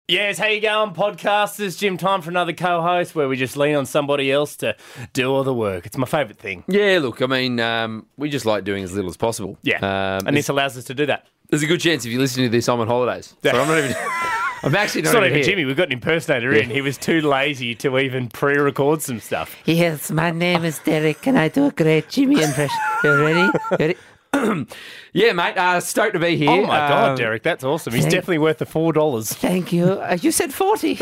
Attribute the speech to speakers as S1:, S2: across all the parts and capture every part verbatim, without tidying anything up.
S1: Yes, how you going, podcasters? Jim, time for another co-host where we just lean on somebody else to do all the work. It's my favourite thing.
S2: Yeah, look, I mean, um, we just like doing as little as possible.
S1: Yeah,
S2: um,
S1: and this allows us to do that.
S2: There's a good chance if you're listening to this, I'm on holidays. So I'm not even... I'm actually not,
S1: it's not
S2: even
S1: even
S2: here.
S1: Jimmy. We've got an impersonator
S2: Yeah.
S1: in. He was too lazy to even pre-record some stuff.
S3: Yes, my name is Derek. Can I do a great Jimmy impression? You ready? Ready?
S2: Yeah, mate, uh, stoked to be here.
S1: Oh, my God,
S2: Um,
S1: Derek, that's awesome. He's
S3: thank-
S1: definitely worth the four dollars.
S3: Thank you. Uh, you said forty.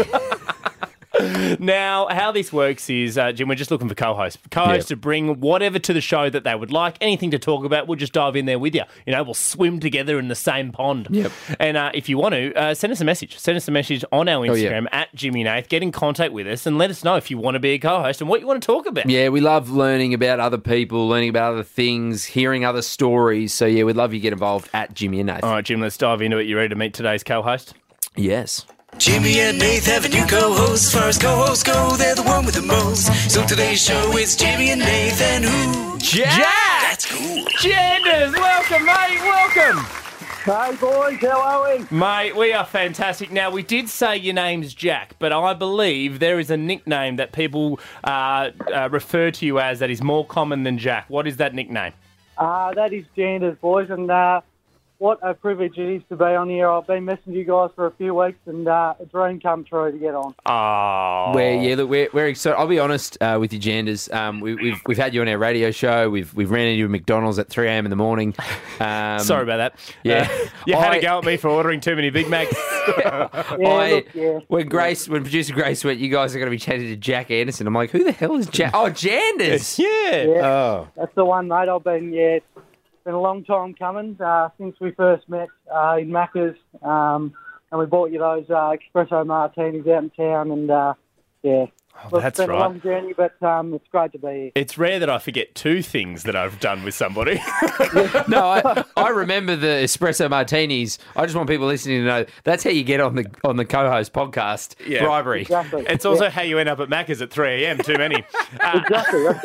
S1: Now, how this works is, uh, Jim, we're just looking for co-hosts. Co-hosts
S2: Yep.
S1: to bring whatever to the show that they would like, anything to talk about, we'll just dive in there with you. You know, we'll swim together in the same pond.
S2: Yep.
S1: And uh, if you want to, uh, send us a message. Send us a message on our
S2: Oh, yeah.
S1: Instagram, at Jimmy Nath. Get in contact with us and let us know if you want to be a co-host and what you want to talk about.
S2: Yeah, we love learning about other people, learning about other things, hearing other stories. So, yeah, we'd love you to get involved at Jimmy and Nath.
S1: All right, Jim, let's dive into it. You ready to meet today's co-host?
S2: Yes.
S4: Jimmy and Nath have a new co-host. As far as co-hosts go, they're the one with the most. So today's show is Jimmy and Nath and who?
S1: Jack!
S4: That's cool.
S1: Genders, welcome, mate, welcome.
S5: Hey boys, how are we?
S1: Mate, we are fantastic. Now, we did say your name's Jack, but I believe there is a nickname that people uh, uh, refer to you as that is more common than Jack. What is that nickname?
S5: Uh, that is Janders, boys, and uh, what a privilege it is to be on here. I've been messaging you guys for a few weeks, and uh, a dream come true to get on.
S1: Oh.
S2: Where yeah, look, we're, we're excited. I'll be honest uh, with you, Janders. Um, we, we've we've had you on our radio show. We've we've ran into you at McDonald's at three a.m. in the morning. Um,
S1: Sorry about that.
S2: Yeah.
S1: Uh, you had
S2: I-
S1: a go at me for ordering too many Big Macs.
S5: Yeah,
S2: I,
S5: look, yeah.
S2: When Grace, when producer Grace went, you guys are going to be chatting to Jack Anderson. I'm like, who the hell is Jack? Oh, Janders.
S1: yeah.
S5: Yeah.
S1: Oh.
S5: That's the one, mate. I've been, yeah, it's been a long time coming uh, since we first met uh, in Macca's, um, and we bought you those uh, espresso martinis out in town, and uh, yeah.
S1: Oh,
S5: Look,
S1: that's
S5: it's been
S1: right.
S5: a long journey, but um, it's great to be here.
S1: It's rare that I forget two things that I've done with somebody.
S2: No, I, I remember the espresso martinis. I just want people listening to know that's how you get on the on the co-host podcast.
S1: Yeah.
S2: Bribery.
S5: Exactly.
S1: It's also how you end up at Macca's at three a.m. Too many. Uh,
S5: Exactly, that's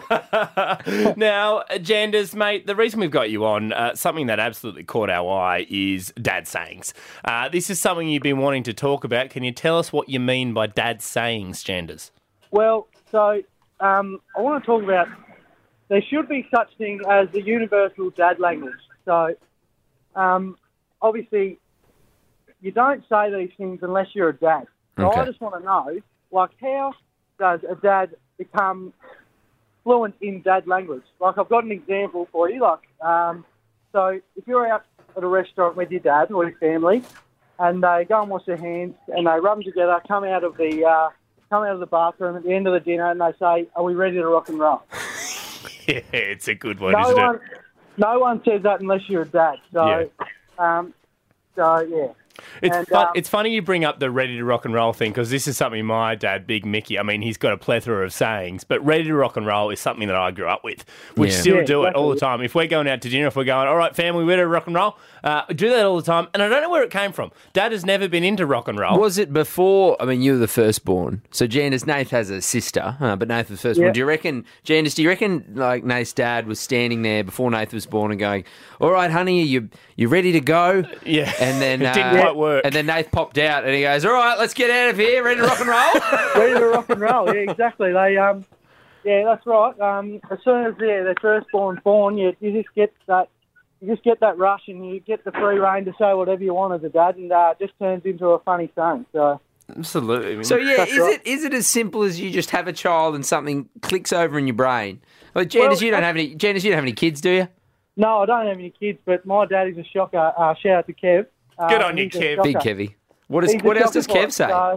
S5: right.
S1: now, Janders, mate, the reason we've got you on, uh, something that absolutely caught our eye is dad sayings. Uh, this is something you've been wanting to talk about. Can you tell us what you mean by dad sayings, Janders?
S5: Well, so um, I want to talk about there should be such thing as the universal dad language. So um, obviously you don't say these things unless you're a dad. So
S2: Okay.
S5: I just want to know, like, how does a dad become fluent in dad language? Like, I've got an example for you. Like, um, so if you're out at a restaurant with your dad or your family, and they go and wash their hands and they rub them together, come out of the uh, come out of the bathroom at the end of the dinner, and they say, "Are we ready to rock and roll?"
S1: Yeah, it's a good one,
S5: No
S1: isn't
S5: one,
S1: it?
S5: no one says that unless you're a dad. So, um, so yeah.
S1: It's
S5: And,
S1: fun,
S5: um,
S1: it's funny you bring up the ready to rock and roll thing because this is something my dad, Big Mickey, I mean, he's got a plethora of sayings, but ready to rock and roll is something that I grew up with. We
S2: Yeah.
S1: still
S5: Yeah,
S1: do it all the
S5: exactly.
S1: time. If we're going out to dinner, if we're going, all right, family, ready to rock and roll, uh, we do that all the time. And I don't know where it came from. Dad has never been into rock and roll.
S2: Was it before? I mean, you were the firstborn. So Janders, Nath has a sister, uh, but Nath was the firstborn.
S5: Yeah.
S2: Do you reckon, Janders? Do you reckon like Nath's dad was standing there before Nath was born and going, "All right, honey, are you you ready to go?"
S1: Yeah.
S2: And then
S1: It didn't
S2: uh,
S1: quite work.
S2: And then Nath popped out and he goes, "All right, let's get out of here. Ready to rock and roll."
S5: Ready to rock and roll. Yeah, exactly. They, um, yeah, that's right. Um, as soon as yeah, they're first born, born, you, you just get that, you just get that rush, and you get the free rein to say whatever you want as a dad, and uh, it just turns into a funny saying. So
S1: Absolutely. I mean,
S2: So yeah,
S5: That's
S2: is
S5: right.
S2: it is it as simple as you just have a child and something clicks over in your brain? Like Janders,
S5: Well,
S2: you don't
S5: I-
S2: have any. Janders, you don't have any kids, do you?
S5: no, I don't have any kids, but my dad is a shocker. Uh, shout out to Kev. Uh,
S1: Good on you,
S5: he's a
S1: Kev.
S5: shocker.
S2: Big Kevy. What is
S5: He's a
S2: what else does
S5: shocker
S2: Kev
S5: for
S2: say?
S5: it. So,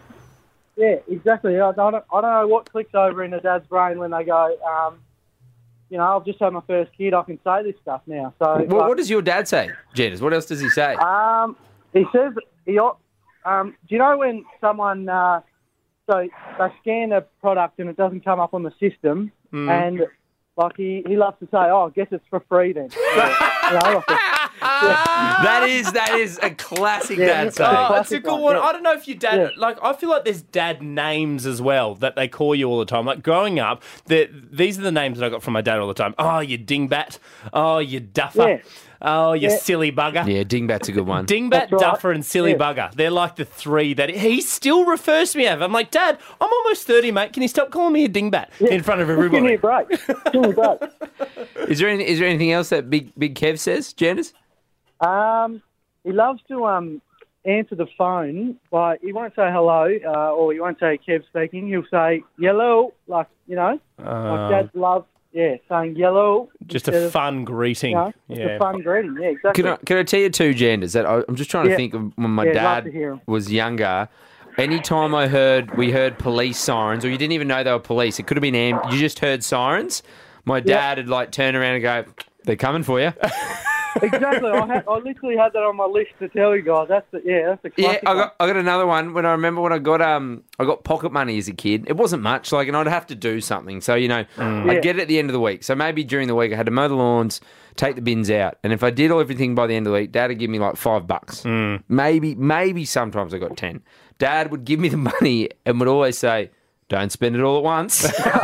S5: yeah, exactly. I don't, I don't know what clicks over in a dad's brain when they go, um, you know, I've just had my first kid. I can say this stuff now. So,
S2: What,
S5: like,
S2: what does your dad say, Janders? What else does he say?
S5: Um, he says he. Um, do you know when someone uh, so they scan a product and it doesn't come up on the system,
S2: Hmm.
S5: and like he, he loves to say, "Oh, I guess it's for free then." You know, like a-
S2: That is that is a classic
S5: Yeah,
S2: dad
S5: it's-
S2: saying.
S1: Oh,
S5: Classic
S1: it's a good
S5: one,
S1: one.
S5: yeah.
S1: I don't know if your dad,
S5: Yeah.
S1: like, I feel like there's dad names as well that they call you all the time. Like, growing up, the, these are the names that I got from my dad all the time. Oh, you dingbat. Oh, you duffer.
S5: Yeah.
S1: Oh, you
S5: Yeah.
S1: silly bugger.
S2: Yeah, Dingbat's a good one.
S1: Dingbat,
S5: That's right.
S1: Duffer, and Silly
S5: Yeah.
S1: Bugger. They're like the three that he still refers to me as. I'm like, Dad, I'm almost thirty, mate. Can you stop calling me a dingbat in front of
S5: Give me
S1: everybody?
S5: a break. Give me a break.
S2: Is there any, is there anything else that Big Big Kev says, Janders?
S5: Um, he loves to um answer the phone, but he won't say hello, uh, or he won't say Kev speaking. He'll say yellow, like you know, like Dad's love. Yeah, saying yellow.
S1: Just
S5: instead
S1: a
S5: of,
S1: fun greeting.
S5: You know, just
S1: yeah.
S5: a fun greeting. Yeah, exactly.
S2: Can I can I tell you two genders that I, I'm just trying to
S5: Yeah.
S2: think of when my
S5: Yeah, love
S2: dad
S5: to hear 'em.
S2: was younger. Anytime I heard we heard police sirens, or you didn't even know they were police, it could have been am- you just heard sirens. My dad would like turn around and go, "They're coming for you."
S5: Exactly. I, had, I literally had that on my list to tell you guys. That's the yeah. That's the
S2: Yeah,
S5: classic
S2: I
S5: one.
S2: got I got another one. When I remember when I got um I got pocket money as a kid. It wasn't much, like, and I'd have to do something. So you know,
S5: Yeah.
S2: I'd get it at the end of the week. So maybe during the week I had to mow the lawns, take the bins out, and if I did all everything by the end of the week, Dad would give me like five bucks. Maybe maybe sometimes I got ten. Dad would give me the money and would always say, "Don't spend it all at once."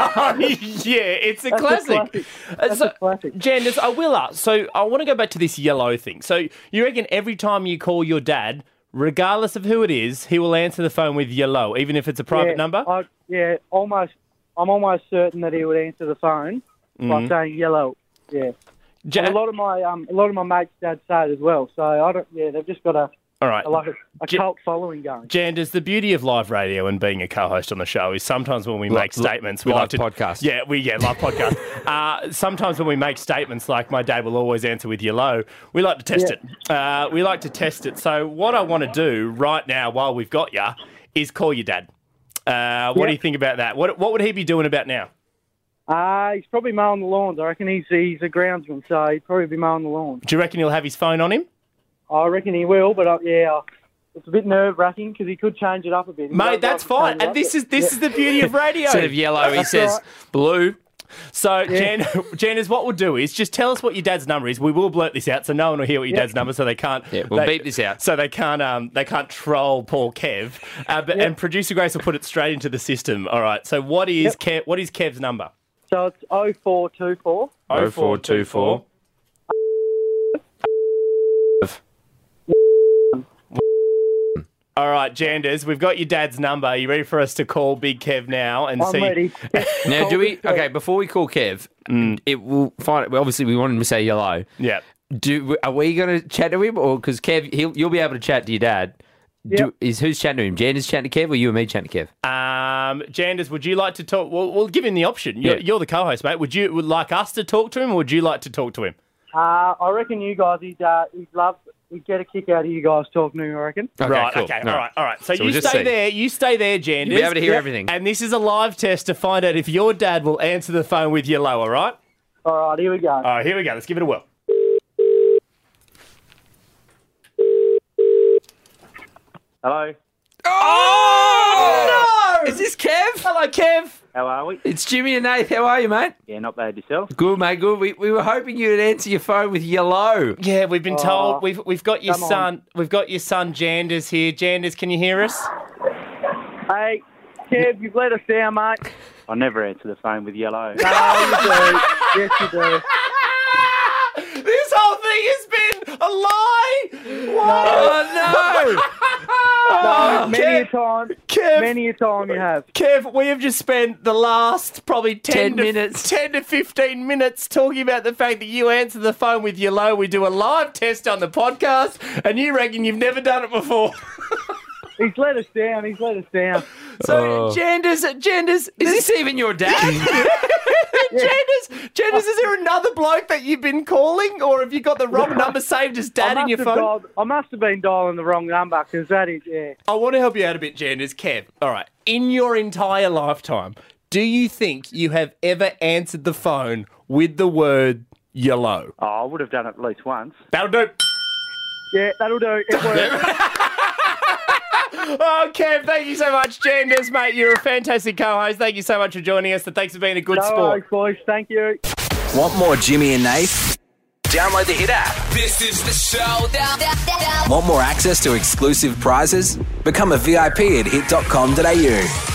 S1: yeah, it's a
S5: That's a
S1: classic.
S5: classic.
S1: Uh,
S5: That's
S1: so,
S5: a classic.
S1: Janders, I will ask. So I want to go back to this yellow thing. So you reckon every time you call your dad, regardless of who it is, he will answer the phone with yellow, even if it's a private
S5: yeah,
S1: number?
S5: I, yeah, almost. I'm almost certain that he would answer the phone by saying yellow. Yeah.
S1: Ja-
S5: And a lot of my um, a lot of my mates' dads say it as well. So I don't. Yeah, they've just got a,
S1: All right.
S5: a like a, a
S1: Ja-
S5: cult following going.
S1: Janders, the beauty of live radio and being a co-host on the show is sometimes when we
S2: Li-
S1: make
S2: li-
S1: statements, we
S2: live
S1: like to
S2: podcast.
S1: Yeah, we yeah live podcast. uh, sometimes when we make statements like "my dad will always answer with yellow," we like to test
S5: Yeah.
S1: it. Uh, we like to test it. So what I want to do right now, while we've got you, is call your dad. Uh, what
S5: Yeah.
S1: do you think about that? What what would he be doing about now?
S5: Uh, he's probably mowing the lawns. I reckon he's he's a groundsman, so he'd probably be mowing the lawns.
S1: Do you reckon he'll have his phone on him?
S5: I reckon he will, but uh, yeah, it's a bit nerve wracking because he could change it up a bit. He
S1: Mate,
S5: does
S1: that's
S5: like to
S1: fine.
S5: change it
S1: And
S5: up,
S1: this
S5: but-
S1: is this is the beauty of radio.
S2: Instead of yellow, he
S5: That's
S2: says
S5: right.
S2: blue.
S1: So, Jan, Janders, what we'll do is just tell us what your dad's number is. We will blurt this out, so no one will hear what your
S5: Yep.
S1: dad's number, so they can't.
S2: Yeah, we'll
S1: they-
S2: beep this out.
S1: so they can't. Um, they can't troll Paul Kev. Uh, but, And producer Grace will put it straight into the system. All right. So, what is
S5: Yep.
S1: Kev? What is Kev's number?
S5: So it's oh four two four.
S2: Oh four two four.
S1: All right, Janders, we've got your dad's number. Are you ready for us to call Big Kev now and
S5: I'm
S1: see?
S5: ready.
S2: Now, do we? Okay, before we call Kev, it will find. Well, obviously, we want him to say yellow.
S1: Yeah.
S2: Do are we going to chat to him, or because Kev, he'll, you'll be able to chat to your dad? Do,
S5: Yep.
S2: is who's chatting to him? Jander's chatting to Kev, or you and me chatting to Kev?
S1: Um, Janders, would you like to talk? Well, we'll give him the option. You're,
S2: Yeah.
S1: you're the co-host, mate. Would you would like us to talk to him, or would you like to talk to him?
S5: Uh, I reckon you guys, he'd, uh, he'd love, he'd get a kick out of you guys talking to him, I reckon.
S2: Okay,
S1: right,
S2: cool.
S1: okay,
S2: No.
S1: all right, all right. So,
S2: So
S1: you
S2: we'll just
S1: stay
S2: see.
S1: there, you stay there, Janders.
S2: You'll be able to hear
S5: Yeah.
S2: everything.
S1: And this is a live test to find out if your dad will answer the phone with yellow, all right?
S5: All right, here we go.
S1: All right, here we go. Let's give it a whirl.
S5: Hello.
S2: Oh, no! Is this Kev?
S1: Hello, Kev.
S5: How are we?
S2: It's Jimmy and Nate. How are you, mate?
S5: Yeah, not bad yourself.
S2: Good, mate. Good. We, we were hoping you'd answer your phone with yellow.
S1: Yeah, we've been told we've we've got your
S5: come on.
S1: son we've got your son Janders here. Janders, can you hear us?
S5: Hey, Kev, you've let us down, mate.
S6: I never answer the phone with yellow.
S5: No, you do. Yes, you do.
S1: This whole thing has been a lie.
S2: Oh, no!
S5: No, many
S1: Kev.
S5: a time.
S1: Kev.
S5: Many a time you have.
S1: Kev, we have just spent the last probably ten,
S2: ten
S1: to,
S2: minutes.
S1: ten to fifteen minutes talking about the fact that you answer the phone with yellow. We do a live test on the podcast, and you reckon you've never done it before.
S5: He's let us down. He's let us down.
S1: So,
S2: Oh.
S1: Janders, Janders,
S2: Is this even your dad?
S1: Janders, Janders, is there another bloke that you've been calling, or have you got the wrong number saved as
S5: I
S1: dad in
S5: must
S1: your
S5: have
S1: phone?
S5: dialed- I must have been dialing the wrong number because that is, yeah.
S1: I want to help you out a bit, Janders. Kev, all right, in your entire lifetime, do you think you have ever answered the phone with the word yellow?
S6: Oh, I would have done it at least once.
S1: That'll do.
S5: Yeah, that'll do. It works.
S1: Oh, Kev, thank you so much. Janders, mate, you're a fantastic co-host. Thank you so much for joining us, and thanks for being a good
S5: No
S1: sport.
S5: worries, boys. Thank you.
S7: Want more Jimmy and Nath? Download the Hit app.
S4: This is the showdown.
S7: Want more access to exclusive prizes? Become a V I P at hit dot com dot a u.